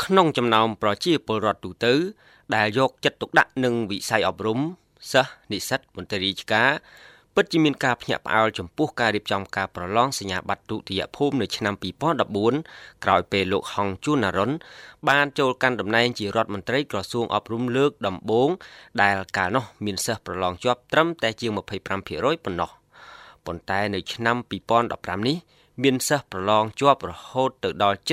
ក្នុងចំណោមប្រជាពលរដ្ឋទូទៅដែលយកចិត្តទុកដាក់នឹងវិស័យអប់រំសិស្សនិស្សិតមន្ត្រីរាជការពិតជាមានការភ្ញាក់ផ្អើលចំពោះការរៀបចំការប្រឡងសញ្ញាបត្រទុតិយភូមិនៅឆ្នាំ2014ក្រោយពេលលោកហងជួនណារុនបានចូលកាន់តំណែងជារដ្ឋមន្ត្រីក្រសួងអប់រំលើកដំបូងដែលកាលនោះមានសិស្សប្រឡងជាប់ត្រឹមតែជាង 25% ប៉ុណ្ណោះប៉ុន្តែនៅឆ្នាំ2015នេះមានសិស្សប្រឡងជាប់រហូតទៅដល់ជិត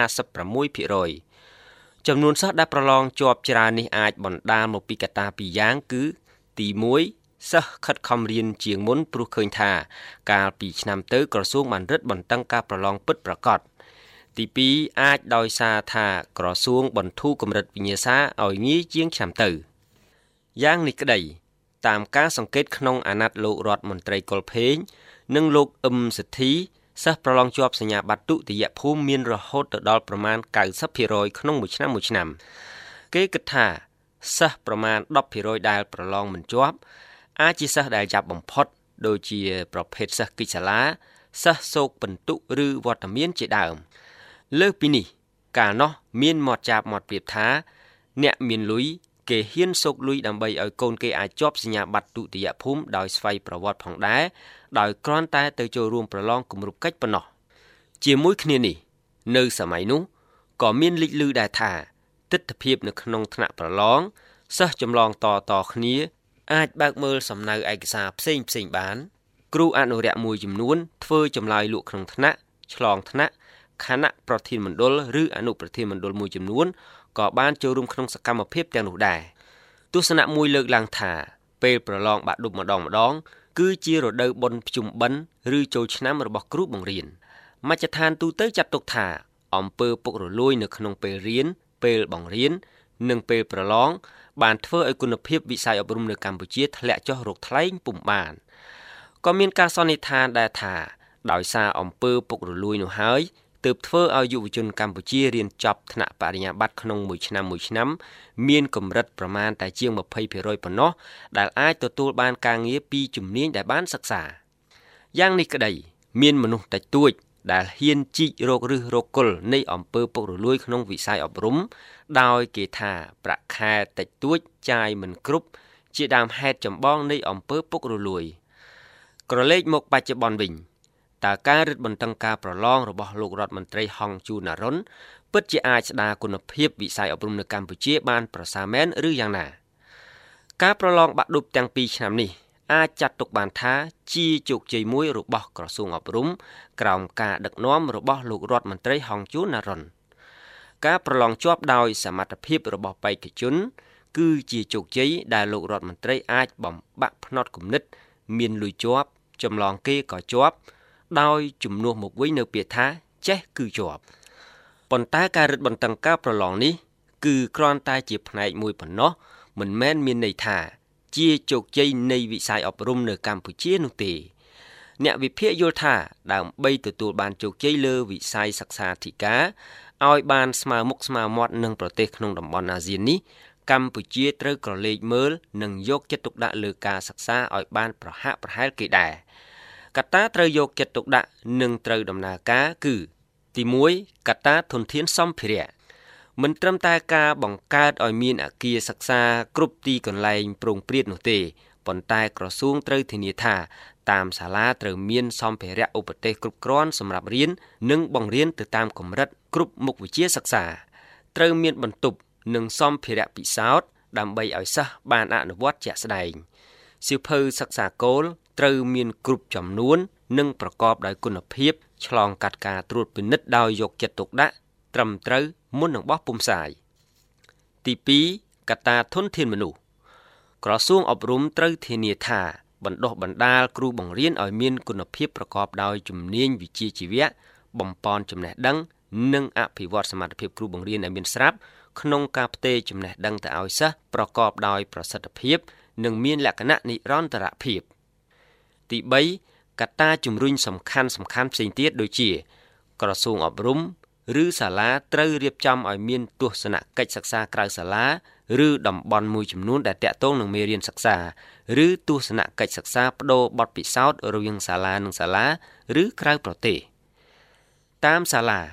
56%ចំនួនសិស្សដែលប្រឡងជាប់ច្រើននេះអាចបណ្ដាលមកពីកត្តាពីរយ៉ាងគឺទី1សិស្សខិតខំរៀនជាងមុនព្រោះឃើញថាកាលពីឆ្នាំទៅក្រសួងបានរឹតបន្តឹងការប្រឡងពិតប្រាកដទី2អាចដោយសារថាក្រសួងបន្ធូរកម្រិតវិញ្ញាសាឲ្យងាយជាងឆ្នាំទៅយ៉ាងនេះក្តីតាមការសង្កេតក្នុងអាណត្តិលោករដ្ឋមន្ត្រីកុលភេងនិងលោកអ៊ឹមសិទ្ធីសិស្សប្រឡងជាប់សញ្ញាបត្រទុតិយភូមិមានរហូតទៅដល់ប្រមាណ 90% ក្នុងមួយឆ្នាំគេគិតថាសិស្សប្រមាណ 10% ដែលប្រឡងមិនជាប់អាចជាសិស្សដែលចាប់បំផុតដូចជាប្រភេទសិស្សកិច្ចសាលាសិស្សសោកពិន្ទុឬវត្តមានជាដើមលើសពីនេះកាលនោះមានមាត់ចាបមាត់ប្រៀបថាអ្នកមានលុយគេហ៊ានសោកលុយដើម្បីឲ្យកូនគេអាចជាប់សញ្ញាបត្រទុតិយភូមិដោយស្វ័យប្រវត្តិផងដែរដោយគ្រាន់តែទៅចូលរួមប្រឡងគម្រប់កិច្ចប៉ុណ្ណោះជាមួយគ្នានេះនៅសម័យនោះក៏មានលេចលឺដែរថាទិដ្ឋភាពនៅក្នុងថ្នាក់ប្រឡងសិស្សចម្លងតគ្នាអាចបើកមើលសំណៅឯកសារផ្សេងបានគ្រូអនុរិយមួយចំនួនធ្វើចម្លើយលក់ក្នុងថ្នាក់ឆ្លងថ្នាក់គណៈប្រធានមណ្ឌលឬអនុប្រធានមណ្ឌលមួយចំនួនក៏បានចូលរួមក្នុងសកម្មភាពទាំងនោះដែរទស្សនៈមួយលើកឡើងថាពេលប្រឡងបាក់ឌុបម្ដងគឺជារដូវបុណ្យភ្ជុំបិណ្ឌឬចូលឆ្នាំរបស់គ្រូបង្រៀនមជ្ឈដ្ឋានទូទៅចាត់ទុកថាអំពើពុករលួយនៅក្នុងពេលរៀនពេលបង្រៀននិងពេលប្រឡងបានធ្វើឲ្យគុណភាពវិស័យអប់រំនៅកម្ពុជាធ្លាក់ចុះរកថ្លែងពុំបានក៏មានការសន្និដ្ឋានដែរថាដោយសារអំពើពុករលួយនោះហើយទើបធ្វើឲ្យយុវជនកម្ពុជារៀនចប់ថ្នាក់បរិញ្ញាបត្រក្នុងមួយឆ្នាំមានកម្រិតប្រមាណតែជាង 20% ប៉ុណ្ណោះដែលអាចទទួលបានការងារពីជំនាញដែលបានសិក្សាយ៉ាងនេះក្តីមានមនុស្សតិចតួចដែលហ៊ានជីករកឬរកគល់នៃអំពើពុករលួយក្នុងវិស័យអប់រំដោយគេថាប្រាក់ខែតិចតួចចាយមិនគ្រប់ជាដើមហេតុចម្បងនៃអំពើពុករលួយក្រឡេកមកបច្ចុប្បន្នវិញតើការរឹតបន្តឹងការប្រឡងរបស់លោករដ្ឋមន្ត្រីហងជួនណារុនពិតជាអាចស្ដារគុណភាពវិស័យអប់រំនៅកម្ពុជាបានប្រសើរមែនឬយ៉ាងណាការប្រឡងបាក់ឌុបទាំងពីរឆ្នាំនេះអាចចាត់ទុកបានថាជាជោគជ័យមួយរបស់ក្រសួងអប់រំក្រោមការដឹកនាំរបស់លោករដ្ឋមន្ត្រីហងជួនណារុនការប្រឡងជាប់ដោយសមត្ថភាពរបស់បេក្ខជនគឺជាជោគជ័យដែលលោករដ្ឋមន្ត្រីអាចបំបាក់ផ្នត់គំនិតមានលុយជាប់ចម្លងគេក៏ជាប់ដោយជំនួសមកវិញនៅពាក្យថាចេះគឺជាប់ប៉ុន្តែការរឹតបន្តឹងការប្រឡងនេះគឺគ្រាន់តែជាផ្នែកមួយប៉ុណ្ណោះមិនមែនមានន័យថាជាជោគជ័យនៃវិស័យអប់រំនៅកម្ពុជានោះទេអ្នកវិភាគយល់ថាដើម្បីទទួលបានជោគជ័យលើវិស័យសិក្សាធិការឲ្យបានស្មើមុខស្មើមាត់នឹងប្រទេសក្នុងតំបន់អាស៊ាននេះកម្ពុជាត្រូវក្រឡេកមើលនិងយកចិត្តទុកដាក់លើការសិក្សាឲ្យបានប្រហាក់ប្រហែលគេដែរកត្តាត្រូវយកចិត្តទុកដាក់និងត្រូវដំណើរការគឺទី1កត្តាធនធានសម្ភារៈមិនត្រឹមតែការបង្កើតឲ្យមានអគារសិក្សាគ្រប់ទីកន្លែងប្រងព្រាតនោះទេប៉ុន្តែក្រសួងត្រូវធានាថាតាមសាលាត្រូវមានសម្ភារៈឧបទេសគ្រប់គ្រាន់សម្រាប់រៀននិងបង្រៀនទៅតាមកម្រិតគ្រប់មុខវិជ្ជាសិក្សាត្រូវមានបន្ទប់និងសម្ភារៈពិសោធន៍ដើម្បីឲ្យសិស្សបានអនុវត្តជាក់ស្ដែងសៀវភៅសិក្សាគោលត្រូវមានគ្រប់ចំនួននិងប្រកបដោយគុណភាពឆ្លងកាត់ការត្រួតពិនិត្យដោយយកចិត្តទុកដាក់ត្រឹមត្រូវមុននឹងបោះពុម្ពផ្សាយទី2កត្តាធនធានមនុស្សក្រសួងអប់រំត្រូវធានាថាបណ្ដុះបណ្ដាលគ្រូបង្រៀនឲ្យមានគុណភាពប្រកបដោយជំនាញវិជ្ជាជីវៈបំប៉នចំណេះដឹងនិងអភិវឌ្ឍសមត្ថភាពគ្រូបង្រៀនឲ្យមានស្រាប់ក្នុងការផ្ទេរចំណេះដឹងទៅឲ្យសិស្សប្រកបដោយប្រសិទ្ធភាពនិងមានលក្ខណៈនិរន្តរភាពទី3កត្តាជំរុញសំខាន់ផ្សេងទៀតដូចជាក្រសួងអប់រំឬសាលាត្រូវរៀបចំឲ្យមានទស្សនកិច្ចសិក្សាក្រៅសាលាឬតំបន់មួយចំនួនដែលតាក់ទងនឹងមេរៀនសិក្សាឬទស្សនកិច្ចសិក្សាប្តូរបទពិសោធន៍រវាងសាលានិងសាលាឬក្រៅប្រទេសតាមសាលា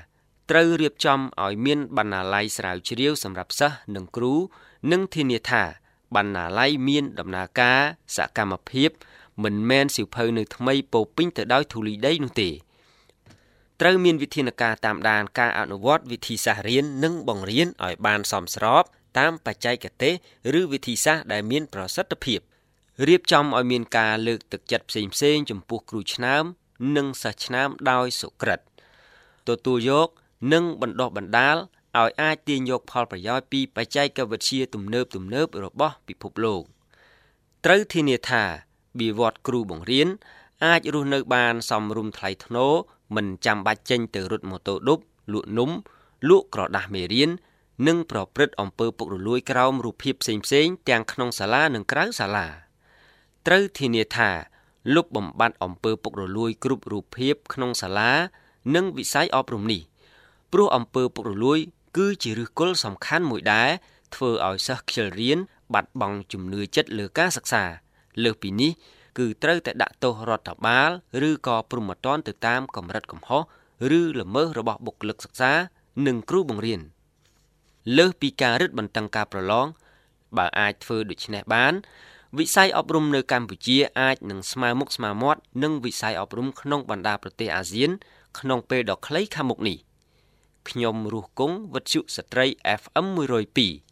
ត្រូវរៀបចំឲ្យមានបណ្ណាល័យស្រាវជ្រាវសម្រាប់សិស្សនិងគ្រូនិងធានាថាបណ្ណាល័យមានដំណើរការសកម្មភាពមិនមែនសៀវភៅនៅថ្មីពោពេញទៅដោយធូលីដីនោះទេត្រូវមានវិធានការតាមដានការអនុវត្តវិធីសាស្ត្ររៀននិងបង្រៀនឲ្យបានសមស្របតាមបច្ចេកទេសឬវិធីសាស្ត្រដែលមានប្រសិទ្ធភាពរៀបចំឲ្យមានការលើកទឹកចិត្តផ្សេងៗចំពោះគ្រូឆ្នើមនិងសិស្សឆ្នើមដោយសុក្រិតទទួលយកនិងបណ្ដុះបណ្ដាលឲ្យអាចទាញយកផលប្រយោជន៍ពីបច្ចេកវិទ្យាទំនើបៗរបស់ពិភពលោកត្រូវធានាថាបៀវត្សគ្រូបង្រៀនអាចរស់នៅបានសមរម្យថ្លៃថ្នូរមិនចាំបាច់ចេញទៅរត់ម៉ូតូឌុបលក់នំលក់ក្រដាសមេរៀននិងប្រព្រឹត្តអំពើពុករលួយក្រោមរូបភាពផ្សេងៗទាំងក្នុងសាលានិងក្រៅសាលាត្រូវធានាថាលុបបំបាត់អំពើពុករលួយគ្រប់រូបភាពក្នុងសាលានិងវិស័យអប់រំនេះព្រោះអំពើពុករលួយគឺជាឫសគល់សំខាន់មួយដែរធ្វើឲ្យសិស្សខ្ជិលរៀនបាត់បង់ជំនឿចិត្តលើការសិក្សាលើសពីនេះគឺត្រូវតែដាក់ទោសរដ្ឋបាលឬក៏ព្រហ្មទណ្ឌទៅតាមកម្រិតកំហុសឬល្មើសរបស់បុគ្គលិកសិក្សានិងគ្រូបង្រៀនលើសពីការរឹតបន្តឹងការប្រឡងបើអាចធ្វើដូច្នេះបានវិស័យអប់រំនៅកម្ពុជាអាចនឹងស្មើមុខស្មើមាត់នឹងវិស័យអប់រំក្នុងបណ្ដាប្រទេសអាស៊ានក្នុងពេលដ៏ខ្លីខាងមុខនេះខ្ញុំរស់គង់វិទ្យុស្ត្រី FM 102